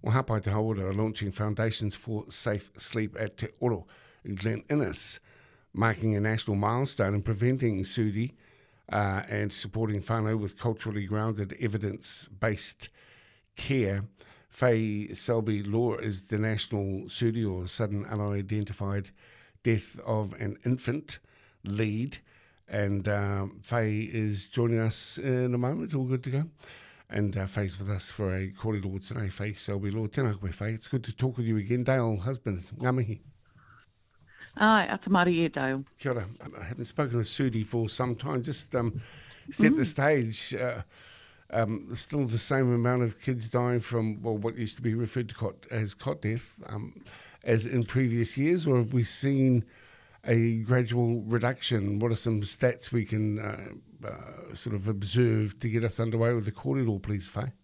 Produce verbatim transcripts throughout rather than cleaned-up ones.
Well, Hapai Te Hauora are launching Foundations for Safe Sleep at Te Oro in Glen Innes, marking a national milestone in preventing S U D I uh, and supporting whānau with culturally grounded, evidence-based care. Faye Selby Law is the national S U D I, or sudden unidentified death of an infant, lead. And um, Faye is joining us in a moment. All good to go. And uh, Faye's with us for a kōrero today. Faye Selby Law. Tēnā koe, Faye. It's good to talk with you again. Dale, husband, ngā mihi. Ai, ata mari e Dale. Kia ora. I haven't spoken to S U D I for some time. Just um, set mm. the stage. Uh, um, still the same amount of kids dying from, well, what used to be referred to cot, as cot death um, as in previous years, or have we seen a gradual reduction? What are some stats we can uh, uh, sort of observe to get us underway with the kōrero, please, Faye?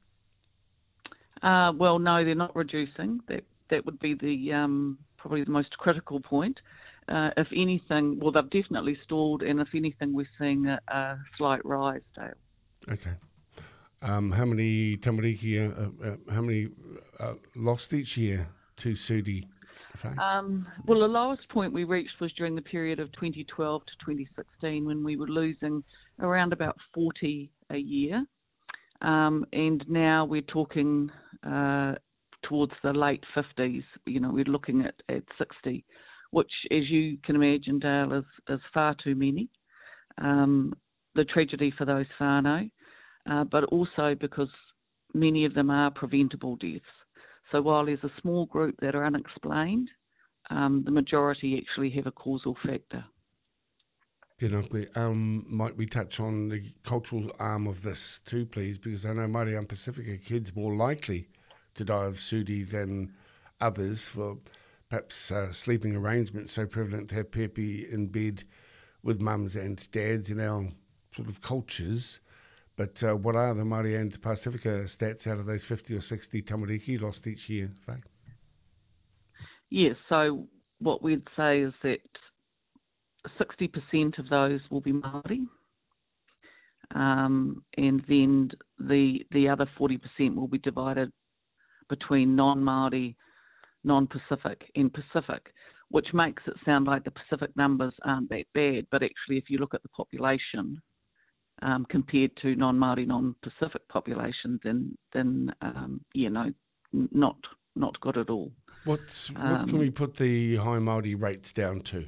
Uh, well, no, they're not reducing. That that would be the um, probably the most critical point. Uh, if anything, well, they've definitely stalled, and if anything, we're seeing a, a slight rise, Dale. Okay. Um, how many tamariki, uh, uh, how many uh, lost each year to S U D I? Um, well, the lowest point we reached was during the period of twenty twelve to twenty sixteen, when we were losing around about forty a year. Um, and now we're talking uh, towards the late fifties. You know, we're looking at, at sixty, which, as you can imagine, Dale, is, is far too many. Um, the tragedy for those whānau, uh, but also because many of them are preventable deaths. So while there's a small group that are unexplained, um, the majority actually have a causal factor. Tēnā koe. Um, might we touch on the cultural arm of this too, please? Because I know Māori Pacifica kids more likely to die of S U D I than others for perhaps uh, sleeping arrangements so prevalent to have pepe in bed with mums and dads in our sort of cultures. But uh, what are the Māori and Pacifica stats out of those fifty or sixty tamariki lost each year, Faye? Yes, so what we'd say is that sixty percent of those will be Māori, um, and then the the other forty percent will be divided between non-Māori, non-Pacific and Pacific, which makes it sound like the Pacific numbers aren't that bad, but actually if you look at the population, Um, compared to non-Māori, non-Pacific populations, then, then um, you know, not not good at all. What, what um, can we put the high Māori rates down to?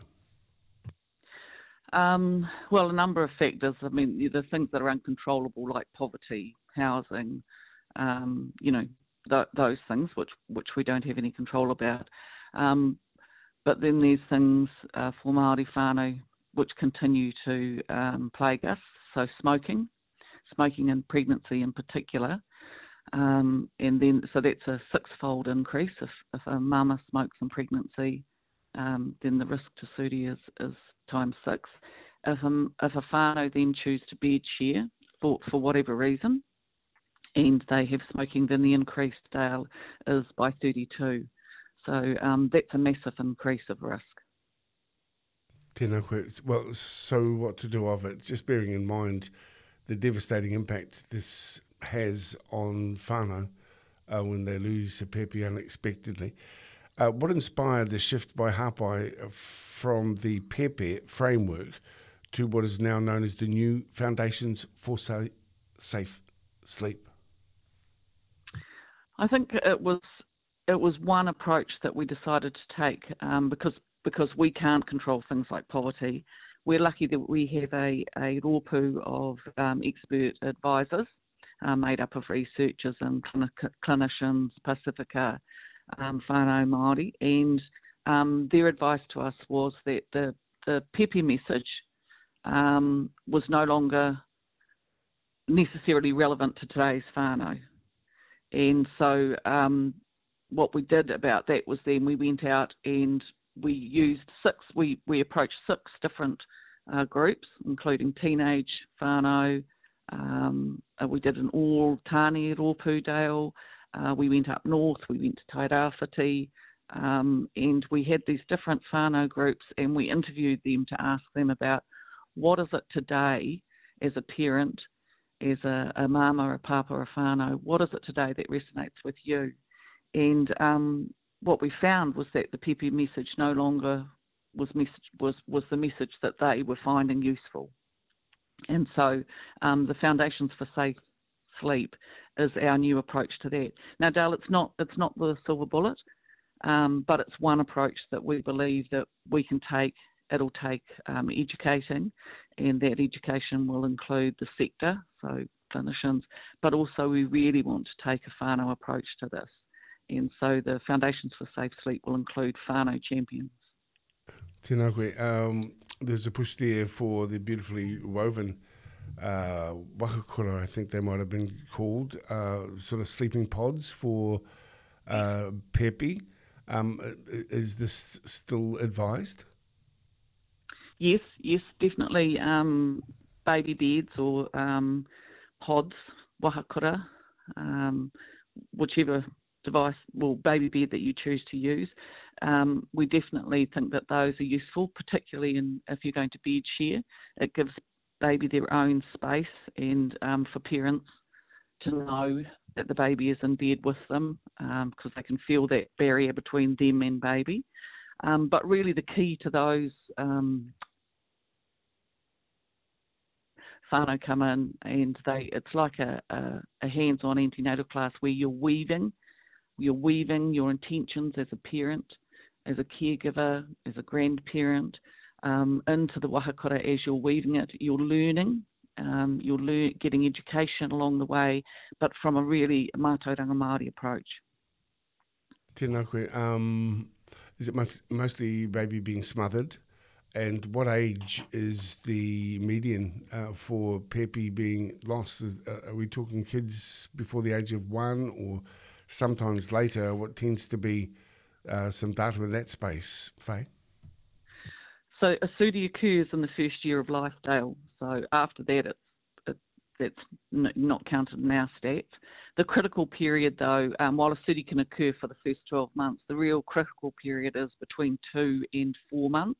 Um, well, a number of factors. I mean, the things that are uncontrollable, like poverty, housing, um, you know, th- those things, which which we don't have any control about. Um, but then there's things uh, for Māori whānau which continue to um, plague us. So smoking, smoking and pregnancy in particular, um, and then so that's a six-fold increase. If, if a mama smokes in pregnancy, um, then the risk to S U D I is, is times six. If a, if a whānau then choose to bed share for, for whatever reason, and they have smoking, then the increased Dale is by thirty-two. So um, that's a massive increase of risk. Tēnā koe. Well, so what to do of it? Just bearing in mind the devastating impact this has on whānau uh, when they lose a pepe unexpectedly. Uh, what inspired the shift by Hapai from the pepe framework to what is now known as the new Foundations for Sa- Safe Sleep? I think it was it was one approach that we decided to take um, because because we can't control things like poverty. We're lucky that we have a, a rōpū of um, expert advisors uh, made up of researchers and clinic- clinicians, Pacifica, um, whānau Māori, and um, their advice to us was that the, the pepe message um, was no longer necessarily relevant to today's whānau. And so um, what we did about that was then we went out and we used six, we, we approached six different uh, groups, including teenage whānau. Um, uh, we did an all Tāne rōpū Dale. Uh, we went up north, we went to Tairāwhiti, um, and we had these different whānau groups and we interviewed them to ask them about what is it today as a parent, as a, a mama, a papa, a whānau, what is it today that resonates with you? And um, what we found was that the Pepe message no longer was, message, was, was the message that they were finding useful. And so um, the Foundations for Safe Sleep is our new approach to that. Now, Dale, it's not it's not the silver bullet, um, but it's one approach that we believe that we can take. It'll take um, educating, and that education will include the sector, so clinicians, but also we really want to take a whānau approach to this. And so the Foundations for Safe Sleep will include whānau champions. Tēnā koe. Um, there's a push there for the beautifully woven uh, wakakura, I think they might have been called, uh, sort of sleeping pods for uh, Pepe. Um, is this still advised? Yes, yes, definitely. Um, baby beds or um, pods, wahakura, um, whichever device, well, baby bed that you choose to use. Um, we definitely think that those are useful, particularly in, if you're going to bed share. It gives baby their own space, and um, for parents to know that the baby is in bed with them, because um, they can feel that barrier between them and baby. Um, but really the key to those um, whānau come in, and they it's like a, a, a hands-on antenatal class where you're weaving, you're weaving your intentions as a parent, as a caregiver, as a grandparent, um, into the wahakura as you're weaving it. You're learning, um, you're lear- getting education along the way, but from a really mātauranga Māori approach. Tēnā koe. Um, is it most, mostly baby being smothered? And what age is the median uh, for Pepe being lost? Is, uh, are we talking kids before the age of one, or sometimes later? What tends to be uh, some data in that space, Faye? So a sudi occurs in the first year of life, Dale. So after that, it's, it, it's n- not counted in our stats. The critical period, though, um, while a sudi can occur for the first twelve months, the real critical period is between two and four months.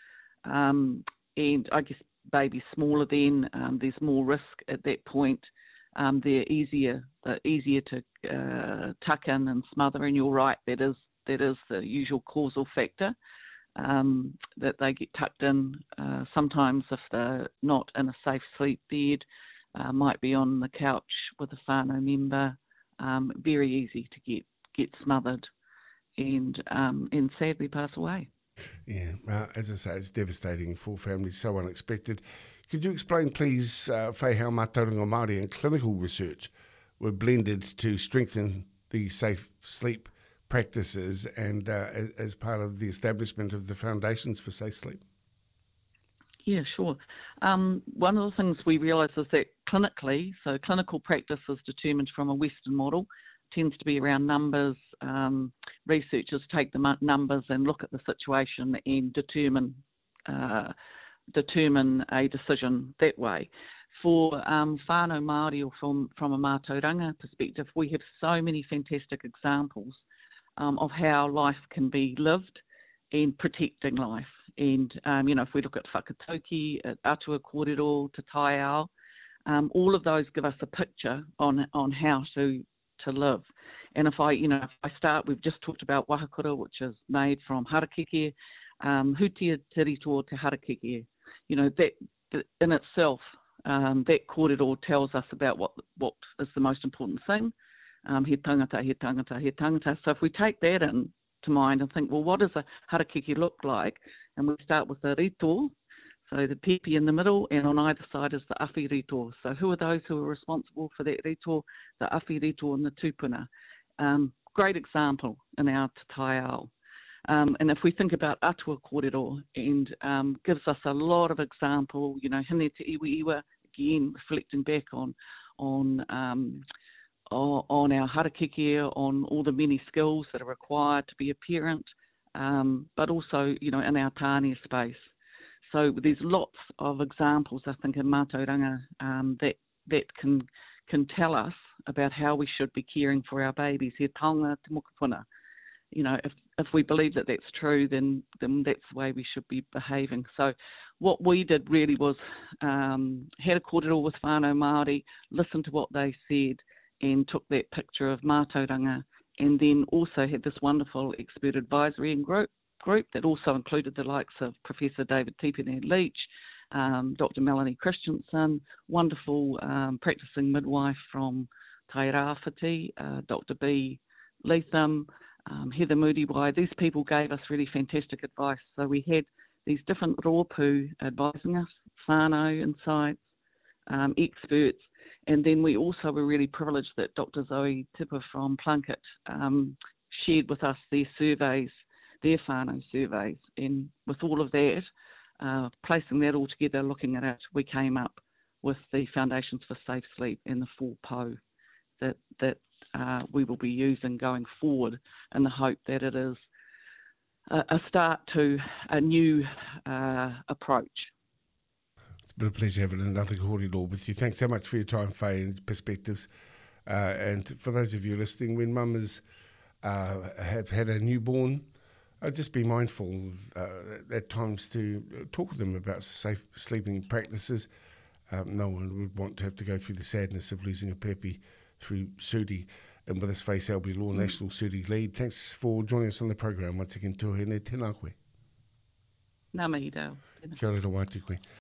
Um, and I guess babies smaller then, um, there's more risk at that point. Um, they're easier, they're easier to uh, tuck in and smother. And you're right, that is that is the usual causal factor, um, that they get tucked in. Uh, sometimes if they're not in a safe sleep bed, uh, might be on the couch with a whānau member. Um, very easy to get get smothered, and um, and sadly pass away. Yeah, uh, as I say, it's devastating for families, so unexpected. Could you explain, please, uh, Faye, how Mātauranga Māori and clinical research were blended to strengthen the safe sleep practices and uh, as part of the establishment of the Foundations for Safe Sleep? Yeah, sure. Um, one of the things we realised is that clinically, so clinical practice is determined from a Western model, tends to be around numbers. Um, researchers take the numbers and look at the situation and determine uh, determine a decision that way. For um, whānau Māori, or from, from a mātauranga perspective, we have so many fantastic examples um, of how life can be lived and protecting life. And, um, you know, if we look at whakatauki, at atua kōrero, te taiao, um, all of those give us a picture on on how to to live. And if I, you know, if I start, we've just talked about wahakura, which is made from harakeke, um, hutia te rito te harakeke. You know, that, that in itself, um, that kōrero tells us about what what is the most important thing. Um, he tangata, he tangata, he tangata. So if we take that in to mind and think, well, what does a harakeke look like? And we start with the rito, so the Pepe in the middle, and on either side is the awhi rito. So who are those who are responsible for that rito? The awhi rito and the tupuna. Um, great example in our te taiao. Um, and if we think about atua kōrero, and um, gives us a lot of example, you know, hine te iwi iwa, again, reflecting back on on um, on our harakeke, on all the many skills that are required to be a parent, um, but also, you know, in our tāne space. So there's lots of examples, I think, in mātauranga um, that that can can tell us about how we should be caring for our babies. He taonga te mokopuna. You know, if if we believe that that's true, then then that's the way we should be behaving. So what we did really was um, had a kōrero with whānau Māori, listened to what they said, and took that picture of mātauranga and then also had this wonderful expert advisory and group, group that also included the likes of Professor David Tipene-Leach, um, Doctor Melanie Christensen, wonderful um, practicing midwife from Tairāwhiti, uh, Doctor B. Leatham, um, Heather Moody-Wai. These people gave us really fantastic advice. So we had these different rōpū advising us, whānau insights, um, experts, and then we also were really privileged that Doctor Zoe Tipper from Plunkett um, shared with us their surveys, their whānau surveys, and with all of that, uh, placing that all together, looking at it, we came up with the Foundations for Safe Sleep and the four P that that uh, we will be using going forward, in the hope that it is a, a start to a new uh, approach. It's been a pleasure having another kōrero with you. Thanks so much for your time, Faye, and perspectives. Uh, and for those of you listening, when mum has uh, have had a newborn, uh, just be mindful uh, at times to talk with them about safe sleeping practices. Um, no one would want to have to go through the sadness of losing a pepe through Sudi. And with us, Faye Selby, Law mm. National Sudi Lead. Thanks for joining us on the program once again. Tūhine tēnā koe. Nā mihi rau. Kia ora wā te koe.